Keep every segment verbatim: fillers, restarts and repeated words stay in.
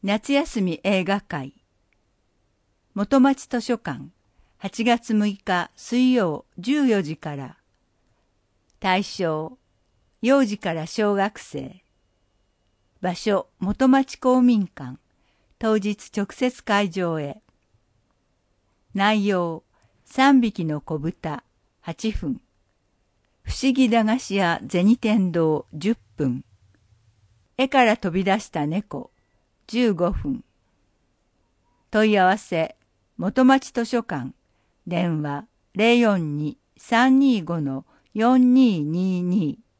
夏休み映画会。元町図書館はちがつむいか水曜じゅうよじから。対象幼児から小学生。場所元町公民館。当日直接会場へ。内容さんびきの子豚はちふん。不思議駄菓子屋銭天堂じゅっぷん。絵から飛び出した猫じゅうごふん。問い合わせ元町図書館電話 ゼロよんに さんにーご よんにーにーにー。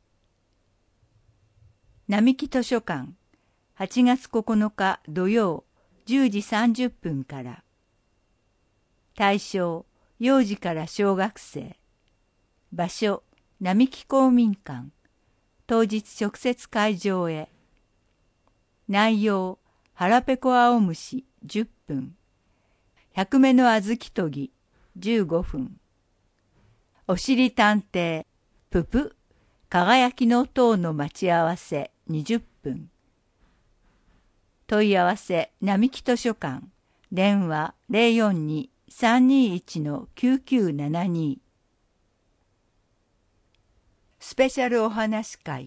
並木図書館はちがつここのか土曜じゅうじさんじゅっぷんから。対象幼児から小学生。場所並木公民館。当日直接会場へ。内容腹ペコ青虫じゅっぷん。百目の小豆研ぎじゅうごふん。おしり探偵ぷぷ輝きの塔の待ち合わせにじゅっぷん。問い合わせ並木図書館電話 ゼロよんに さんにーいち きゅうきゅうななにー。スペシャルお話会。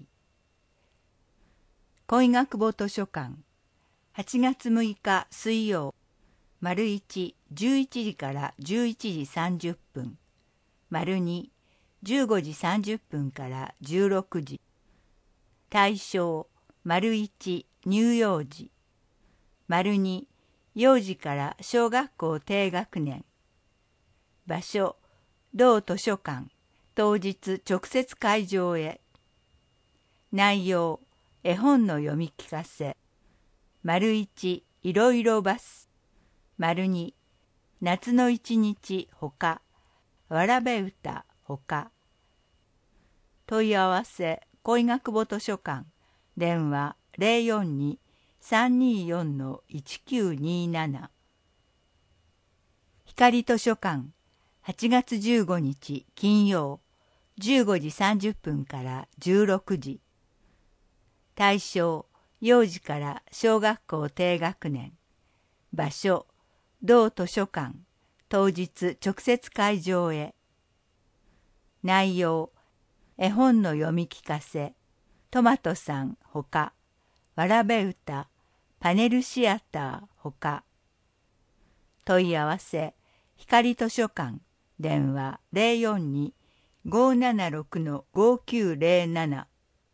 恋学簿図書館はちがつむいか水曜丸いち、じゅういちじからじゅういちじさんじゅっぷん。丸に、じゅうごじさんじゅっぷんからじゅうろくじ。対象、丸いち、乳幼児。丸に、幼児から小学校低学年。場所、同図書館。当日直接会場へ。内容、絵本の読み聞かせ。丸いち、いろいろバス。丸に、夏の一日ほか。わらべ歌ほか。問い合わせ恋学簿図書館電話 ゼロよんに さんにーよん いちきゅうにーなな。光図書館はちがつじゅうごにち金曜じゅうごじさんじゅっぷんからじゅうろくじ。対象幼児から小学校低学年。場所同図書館。当日直接会場へ。内容絵本の読み聞かせトマトさんほか。わらべ歌パネルシアターほか。問い合わせ光図書館電話 ゼロよんに ごーななろく ごーきゅうゼロなな。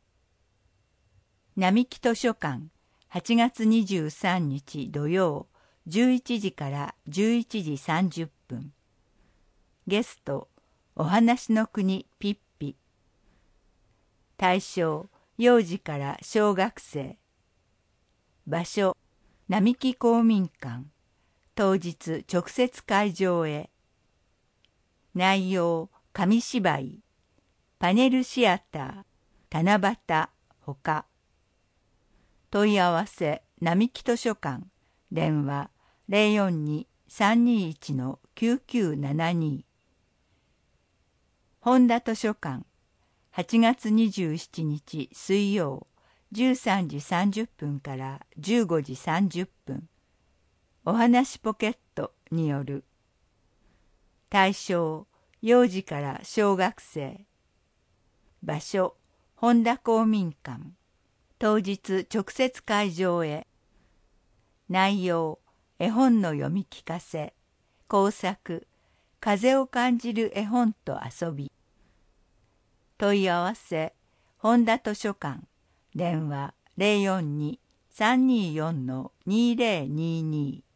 並木図書館はちがつにじゅうさんにち土曜じゅういちじからじゅういちじさんじゅっぷん。ゲストお話の国ピッピ。対象幼児から小学生。場所並木公民館。当日直接会場へ。内容紙芝居パネルシアター七夕ほか。問い合わせ並木図書館電話 ゼロよんに さんにーいち きゅうきゅうななにー。本田図書館はちがつにじゅうしちにち水曜じゅうさんじさんじゅっぷんからじゅうごじさんじゅっぷん。お話ポケットによる。対象幼児から小学生。場所本田公民館。当日直接会場へ。内容絵本の読み聞かせ工作風を感じる絵本と遊び。問い合わせ本田図書館電話 ゼロよんに さんにーよん にーゼロにーにー。